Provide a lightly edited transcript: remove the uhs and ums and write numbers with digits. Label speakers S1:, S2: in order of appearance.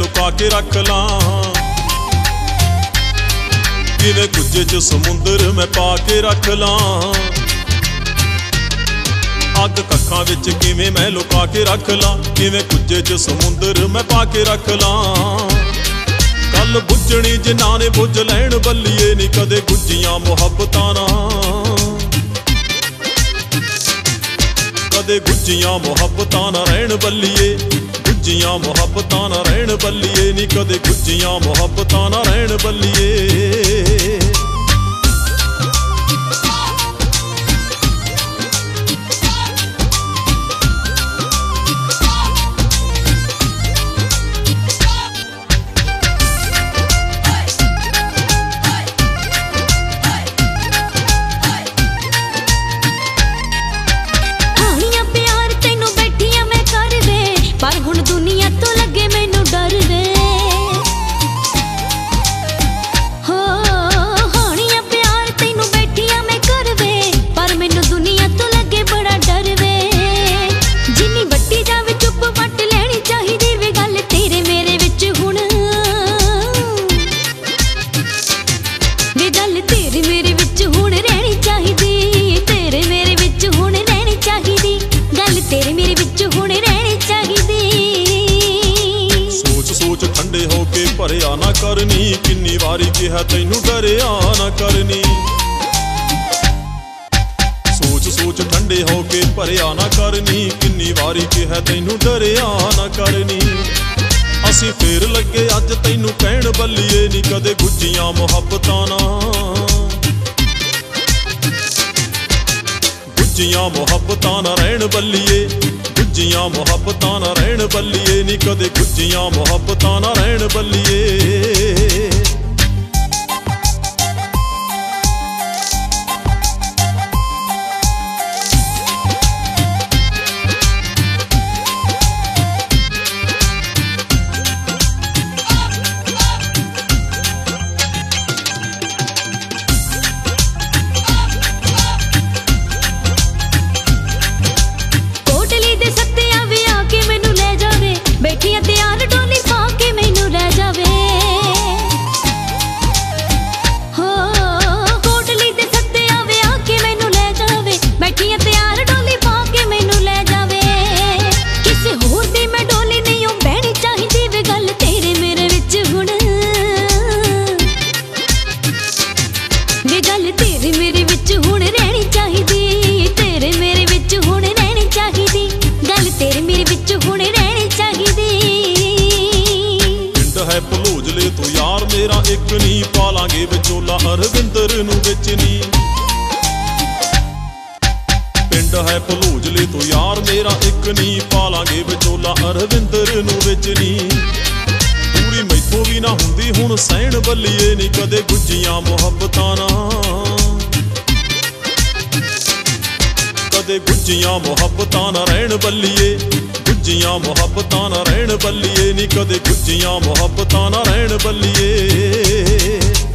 S1: लुका के रख ला। किवें कुजे च समुंदर मैं पा के रख ला। अग कखां विच किवें मैं लुका के रख ला। किवें कुजे च समुंदर मैं पा के रख ला। गल बुझणी जिन्हां ने बुझ लैण बल्लीए नी कदे गुज्जियां मुहब्बतां नाल। कदे गुज्जियां मुहब्बतां ना रहण बल्लीए। गुज्जियां मुहब्बतां ना रहण बल्लीए नी कदे गुज्जियां मुहब्बतां ना रहण बल्लीए। भरिया ना करनी किन्नी वारी कहा तैनू डरिया ना करनी। सोच सोच ठंडे होके भरिया ना करनी किन्नी वारी कहा तैनू डरिया ना करनी। असी फिर लगे अज तैनू कहण बल्लीए नी कदे गुज्जियां मुहब्बतां नाल। गुज्जियां मुहब्बतां ना रहण बल्लीए। गुज्जियां मुहब्बतां ना रहण बल्लीए नी कदे गुज्जियां मुहब्बतां ना रहण बल्लीए। तू यार मेरा एक नी पालांगे विचोला अरविंदर नू विच नी। पिंड है भलूजले तू यार मेरा एक नी पालांगे विचोला अरविंदर नू विच नी। पूरी मैथों भी ना हुंदी हुण सहण बल्लीए नी कदे गुज्जियां मुहब्बतां नाल। कदे गुज्जियां मुहब्बतां ना रहण बल्लीए। गुज्जियां मुहब्बतां ना रहण बल्लीए नी कदे गुज्जियां मुहब्बतां ना रहण बल्लीए।